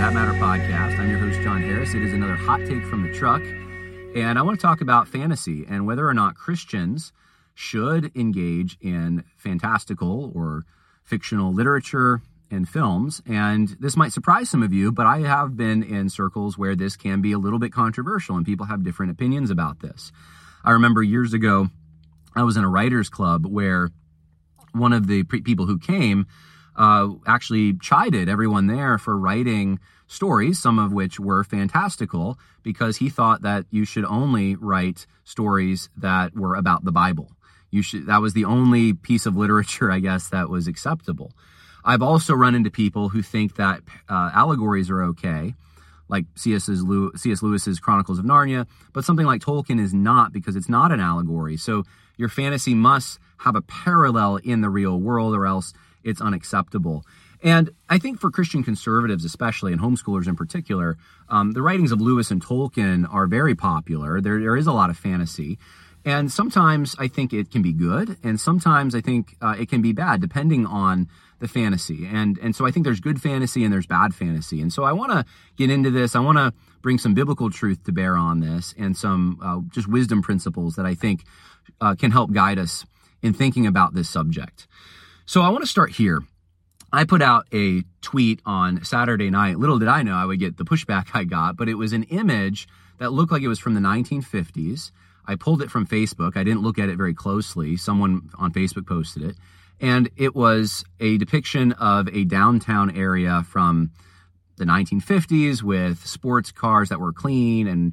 That Matter podcast. I'm your host, John Harris. It is another hot take from the truck. And I want to talk about fantasy and whether or not Christians should engage in fantastical or fictional literature and films. And this might surprise some of you, but I have been in circles where this can be a little bit controversial and people have different opinions about this. I remember years ago, I was in a writer's club where one of the people who came actually chided everyone there for writing stories, some of which were fantastical, because he thought that you should only write stories that were about the Bible. That was the only piece of literature, I guess, that was acceptable. I've also run into people who think that allegories are okay, like C.S. Lewis's Chronicles of Narnia, but something like Tolkien is not, because it's not an allegory. So your fantasy must have a parallel in the real world, or else it's unacceptable. And I think for Christian conservatives especially, and homeschoolers in particular, the writings of Lewis and Tolkien are very popular. There is a lot of fantasy. And sometimes I think it can be good, and sometimes I think it can be bad, depending on the fantasy. And so I think there's good fantasy and there's bad fantasy. And so I want to get into this. I want to bring some biblical truth to bear on this, and some just wisdom principles that I think can help guide us in thinking about this subject. So I want to start here. I put out a tweet on Saturday night. Little did I know I would get the pushback I got, but it was an image that looked like it was from the 1950s. I pulled it from Facebook. I didn't look at it very closely. Someone on Facebook posted it. And it was a depiction of a downtown area from the 1950s with sports cars that were clean, and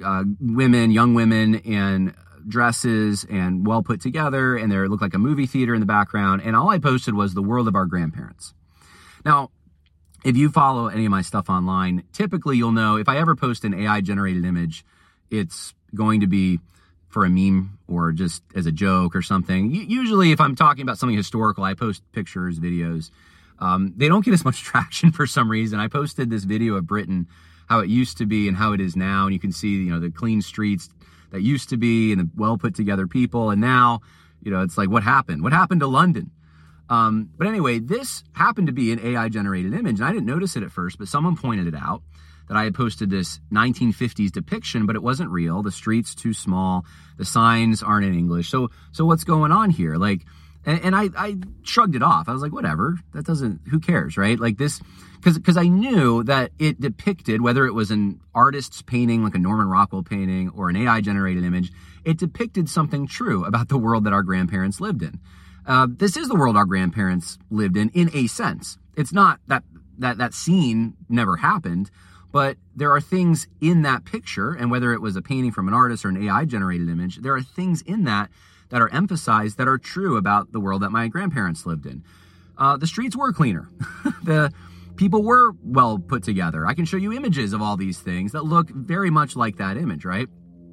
young women in dresses and well put together, and there looked like a movie theater in the background, and all I posted was the world of our grandparents. Now, if you follow any of my stuff online, typically you'll know if I ever post an AI generated image, it's going to be for a meme or just as a joke or something. Usually if I'm talking about something historical, I post pictures, videos. They don't get as much traction for some reason. I posted this video of Britain, how it used to be and how it is now, and you can see, the clean streets that used to be, and the well put together people, and now, it's like, what happened? What happened to London? But anyway, this happened to be an AI generated image, and I didn't notice it at first, but someone pointed it out, that I had posted this 1950s depiction, but it wasn't real. The street's too small. The signs aren't in English. So what's going on here? And I shrugged it off. I was like, whatever, who cares, right? Like this, because I knew that it depicted, whether it was an artist's painting, like a Norman Rockwell painting, or an AI generated image, it depicted something true about the world that our grandparents lived in. This is the world our grandparents lived in a sense. It's not that scene never happened, but there are things in that picture, and whether it was a painting from an artist or an AI generated image, there are things in that are emphasized that are true about the world that my grandparents lived in. The streets were cleaner. The people were well put together. I can show you images of all these things that look very much like that image, right?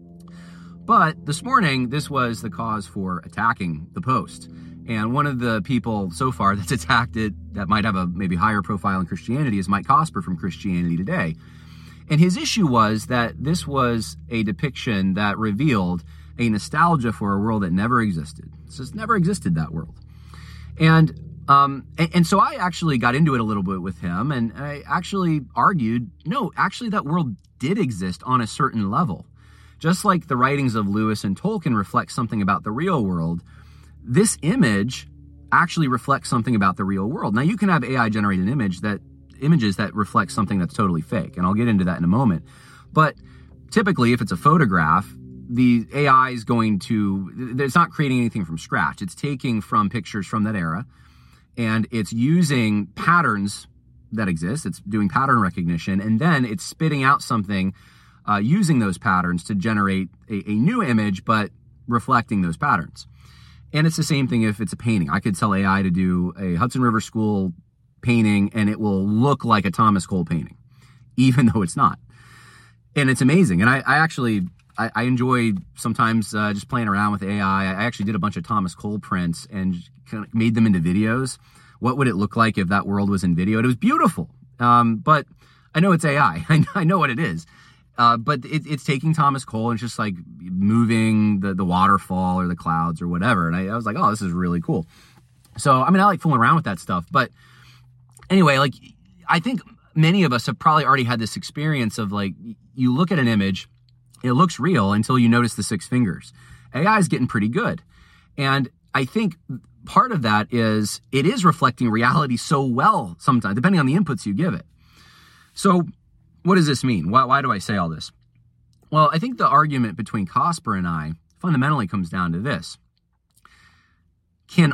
But this morning, this was the cause for attacking the post. And one of the people so far that's attacked it, that might have a maybe higher profile in Christianity, is Mike Cosper from Christianity Today. And his issue was that this was a depiction that revealed a nostalgia for a world that never existed. So it's never existed, that world. And so I actually got into it a little bit with him, and I actually argued, no, actually that world did exist on a certain level. Just like the writings of Lewis and Tolkien reflect something about the real world, this image actually reflects something about the real world. Now, you can have AI generated images that reflect something that's totally fake, and I'll get into that in a moment. But typically, if it's a photograph, the AI is it's not creating anything from scratch. It's taking from pictures from that era, and it's using patterns that exist. It's doing pattern recognition, and then it's spitting out something using those patterns to generate a new image, but reflecting those patterns. And it's the same thing if it's a painting. I could tell AI to do a Hudson River School painting, and it will look like a Thomas Cole painting, even though it's not. And it's amazing. And I enjoy sometimes just playing around with AI. I actually did a bunch of Thomas Cole prints and kind of made them into videos. What would it look like if that world was in video? And it was beautiful. But I know it's AI. I know what it is. But it's taking Thomas Cole and just like moving the waterfall or the clouds or whatever. And I was like, oh, this is really cool. So, I mean, I like fooling around with that stuff. But anyway, like, I think many of us have probably already had this experience of like, you look at an image, it looks real until you notice the 6 fingers. AI is getting pretty good. And I think part of that is it is reflecting reality so well sometimes, depending on the inputs you give it. So what does this mean? Why do I say all this? Well, I think the argument between Cosper and I fundamentally comes down to this. Can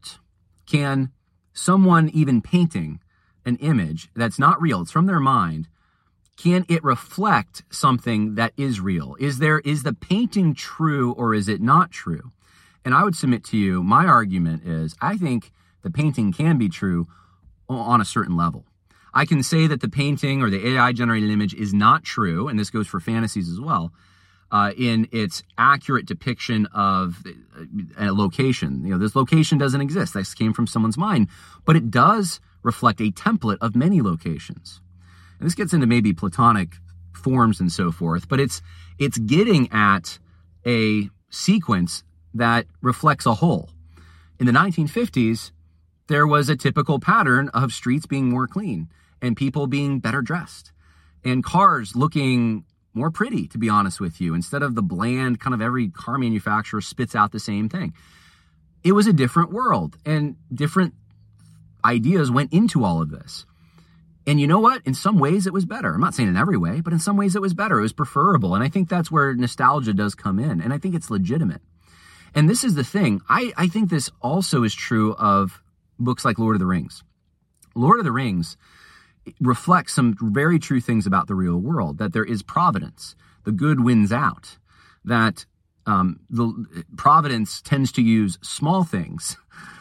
someone even painting an image that's not real, it's from their mind, can it reflect something that is real? Is the painting true or is it not true? And I would submit to you, my argument is, I think the painting can be true on a certain level. I can say that the painting or the AI-generated image is not true, and this goes for fantasies as well, in its accurate depiction of a location. This location doesn't exist. This came from someone's mind, but it does reflect a template of many locations. And this gets into maybe Platonic forms and so forth, but it's getting at a sequence that reflects a whole. In the 1950s, there was a typical pattern of streets being more clean and people being better dressed and cars looking more pretty, to be honest with you, instead of the bland kind of every car manufacturer spits out the same thing. It was a different world and different ideas went into all of this. And you know what? In some ways it was better. I'm not saying in every way, but in some ways it was better. It was preferable. And I think that's where nostalgia does come in. And I think it's legitimate. And this is the thing. I think this also is true of books like Lord of the Rings. Lord of the Rings reflects some very true things about the real world, that there is providence. The good wins out. That the providence tends to use small things.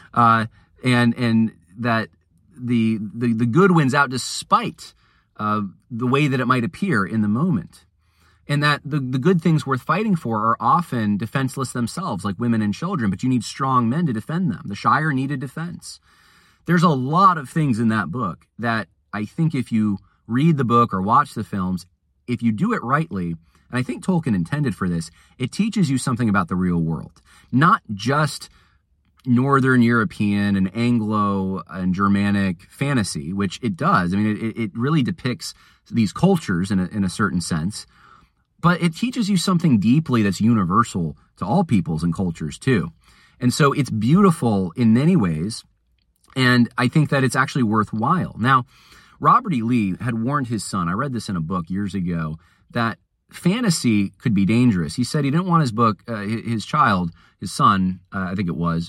And that the good wins out despite the way that it might appear in the moment. And that the good things worth fighting for are often defenseless themselves, like women and children, but you need strong men to defend them. The Shire needed defense. There's a lot of things in that book that I think if you read the book or watch the films, if you do it rightly, and I think Tolkien intended for this, it teaches you something about the real world. Not just Northern European and Anglo and Germanic fantasy, which it does. I mean, it really depicts these cultures in a certain sense, but it teaches you something deeply that's universal to all peoples and cultures too. And so it's beautiful in many ways, and I think that it's actually worthwhile. Now, Robert E. Lee had warned his son, I read this in a book years ago, that fantasy could be dangerous. He said he didn't want his book, his son, I think it was,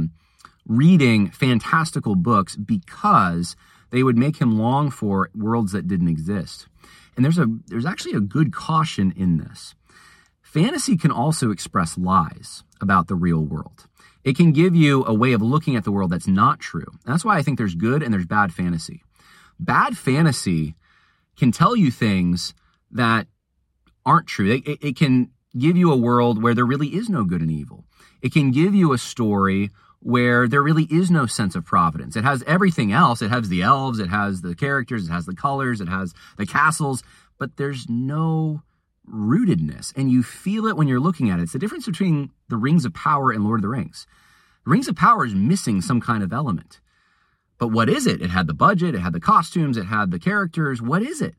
reading fantastical books because they would make him long for worlds that didn't exist. And there's actually a good caution in this. Fantasy can also express lies about the real world. It can give you a way of looking at the world that's not true. And that's why I think there's good and there's bad fantasy. Bad fantasy can tell you things that aren't true. It can give you a world where there really is no good and evil. It can give you a story where there really is no sense of providence. It has everything else. It has the elves, it has the characters, it has the colors, it has the castles, but there's no rootedness. And you feel it when you're looking at it. It's the difference between the Rings of Power and Lord of the Rings. The Rings of Power is missing some kind of element. But what is it? It had the budget, it had the costumes, it had the characters. What is it?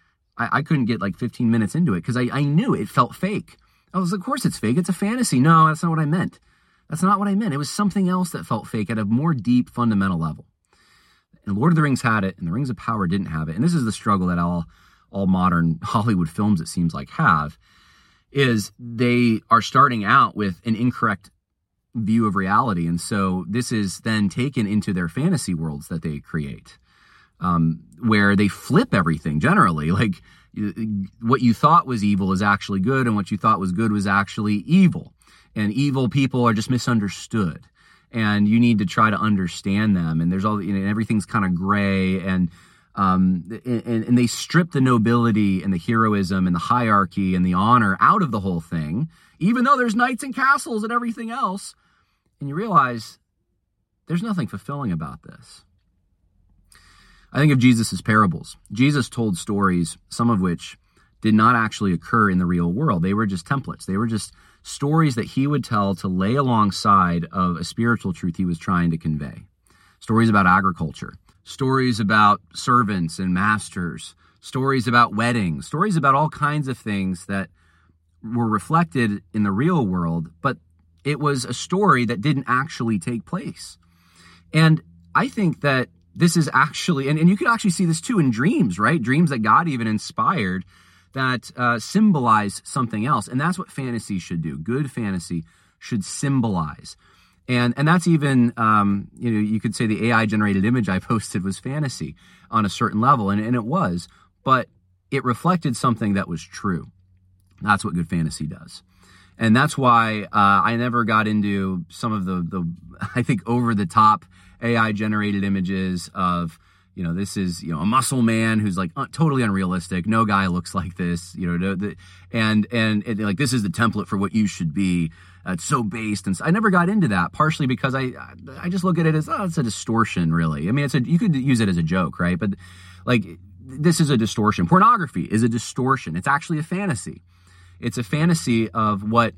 I couldn't get like 15 minutes into it because I knew it felt fake. I was, of course it's fake. It's a fantasy. No, that's not what I meant. That's not what I meant. It was something else that felt fake at a more deep, fundamental level. And Lord of the Rings had it, and the Rings of Power didn't have it. And this is the struggle that all modern Hollywood films, it seems like, have, is they are starting out with an incorrect view of reality. And so this is then taken into their fantasy worlds that they create, where they flip everything generally. Like what you thought was evil is actually good, and what you thought was good was actually evil. And evil people are just misunderstood, and you need to try to understand them. And there's all, everything's kind of gray, and they strip the nobility and the heroism and the hierarchy and the honor out of the whole thing, even though there's knights and castles and everything else. And you realize there's nothing fulfilling about this. I think of Jesus' parables. Jesus told stories, some of which did not actually occur in the real world. They were just templates. They were just stories that he would tell to lay alongside of a spiritual truth he was trying to convey. Stories about agriculture, stories about servants and masters, stories about weddings, stories about all kinds of things that were reflected in the real world, but it was a story that didn't actually take place. And I think that this is actually, and you could actually see this too in dreams, right? Dreams that God even inspired that symbolize something else. And that's what fantasy should do. Good fantasy should symbolize. And that's even, you could say the AI generated image I posted was fantasy on a certain level, and it was, but it reflected something that was true. That's what good fantasy does. And that's why I never got into some of the I think, over-the-top AI-generated images of, this is, a muscle man who's like totally unrealistic. No guy looks like this, and like, this is the template for what you should be. It's so based. And so I never got into that, partially because I just look at it as, it's a distortion, really. I mean, you could use it as a joke, right? But like, this is a distortion. Pornography is a distortion. It's actually a fantasy. It's a fantasy of what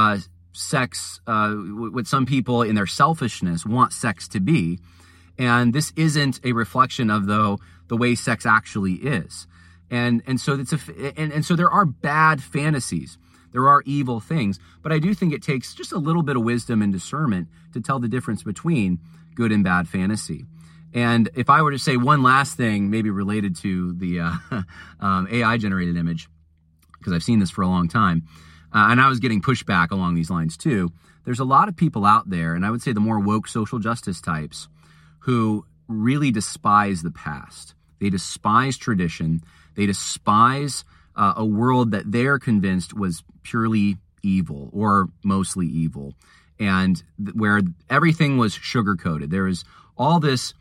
sex, what some people in their selfishness want sex to be. And this isn't a reflection of the way sex actually is. And so so there are bad fantasies. There are evil things, but I do think it takes just a little bit of wisdom and discernment to tell the difference between good and bad fantasy. And if I were to say one last thing, maybe related to the AI-generated image, because I've seen this for a long time, and I was getting pushback along these lines too, there's a lot of people out there, and I would say the more woke social justice types, who really despise the past. They despise tradition. They despise a world that they're convinced was purely evil or mostly evil, and where everything was sugar-coated. There was all this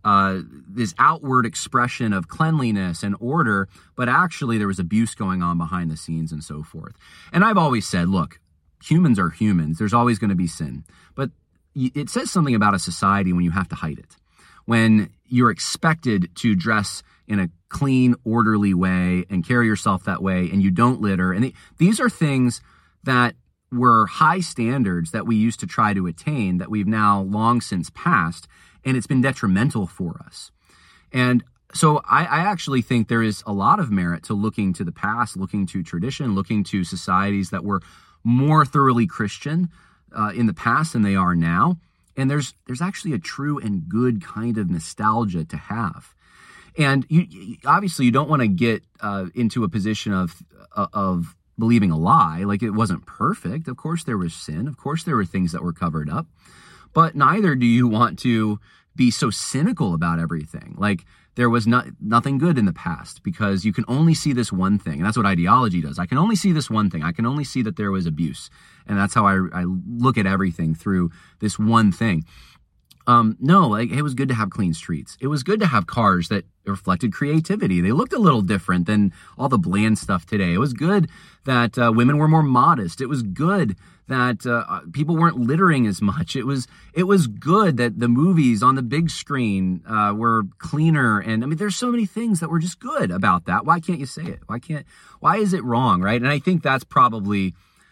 outward expression of cleanliness and order, but actually there was abuse going on behind the scenes and so forth. And I've always said, look, humans are humans. There's always going to be sin. But it says something about a society when you have to hide it. When you're expected to dress in a clean, orderly way and carry yourself that way, and you don't litter. And these are things that were high standards that we used to try to attain that we've now long since passed, and it's been detrimental for us. And so I actually think there is a lot of merit to looking to the past, looking to tradition, looking to societies that were more thoroughly Christian in the past than they are now. And there's actually a true and good kind of nostalgia to have. And you obviously you don't want to get into a position of believing a lie. Like, it wasn't perfect. Of course there was sin. Of course there were things that were covered up. But neither do you want to be so cynical about everything. Like, there was nothing good in the past, because you can only see this one thing. And that's what ideology does. I can only see this one thing. I can only see that there was abuse. And that's how I look at everything, through this one thing. No, like, it was good to have clean streets. It was good to have cars that reflected creativity. They looked a little different than all the bland stuff today. It was good that women were more modest. It was good that people weren't littering as much. It was good that the movies on the big screen were cleaner. And I mean, there's so many things that were just good about that. Why can't you say it? Why is it wrong, right? And I think that's probably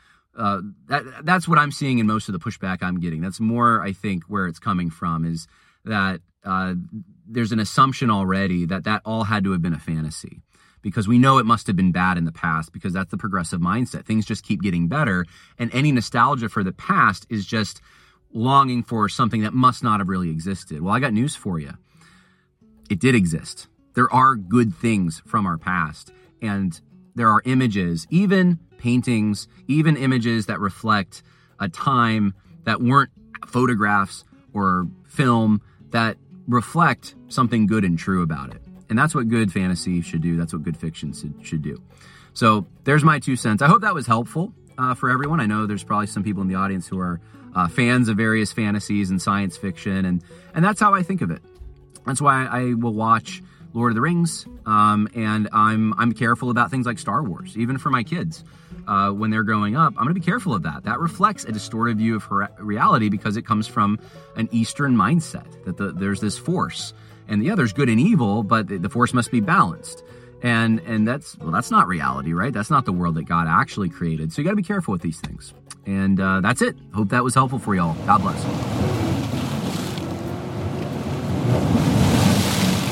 that's what I'm seeing in most of the pushback I'm getting. That's more, I think, where it's coming from, is that there's an assumption already that all had to have been a fantasy, because we know it must have been bad in the past, because that's the progressive mindset. Things just keep getting better, and any nostalgia for the past is just longing for something that must not have really existed. Well, I got news for you. It did exist. There are good things from our past, and there are images, even paintings, even images that reflect a time that weren't photographs or film, that reflect something good and true about it. And that's what good fantasy should do. That's what good fiction should do. So there's my 2 cents. I hope that was helpful for everyone. I know there's probably some people in the audience who are fans of various fantasies and science fiction, and that's how I think of it. That's why I will watch Lord of the Rings, and I'm careful about things like Star Wars, even for my kids. When they're growing up, I'm going to be careful of that. That reflects a distorted view of reality, because it comes from an Eastern mindset that there's this force, and there's good and evil, but the force must be balanced. And that's not reality, right? That's not the world that God actually created. So you got to be careful with these things. And that's it. Hope that was helpful for y'all. God bless.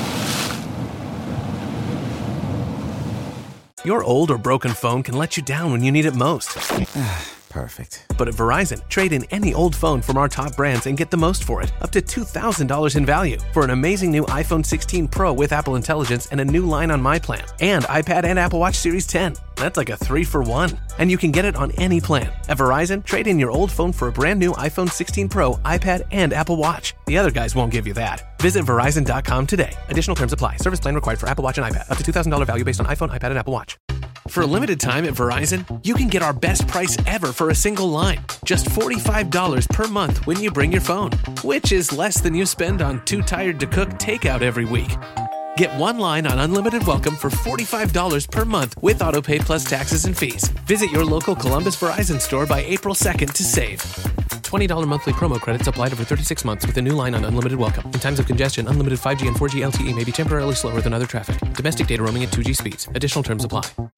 Your old or broken phone can let you down when you need it most. Perfect. But at Verizon, trade in any old phone from our top brands and get the most for it, up to $2,000 in value, for an amazing new iPhone 16 Pro with Apple Intelligence and a new line on My Plan, and iPad and Apple Watch Series 10. That's like a 3-for-1. And you can get it on any plan. At Verizon, trade in your old phone for a brand new iPhone 16 Pro, iPad, and Apple Watch. The other guys won't give you that. Visit Verizon.com today. Additional terms apply. Service plan required for Apple Watch and iPad. Up to $2,000 value based on iPhone, iPad, and Apple Watch. For a limited time at Verizon, you can get our best price ever for a single line. Just $45 per month when you bring your phone, which is less than you spend on Too Tired to Cook takeout every week. Get one line on Unlimited Welcome for $45 per month with AutoPay plus taxes and fees. Visit your local Columbus Verizon store by April 2nd to save. $20 monthly promo credits applied over 36 months with a new line on Unlimited Welcome. In times of congestion, unlimited 5G and 4G LTE may be temporarily slower than other traffic. Domestic data roaming at 2G speeds. Additional terms apply.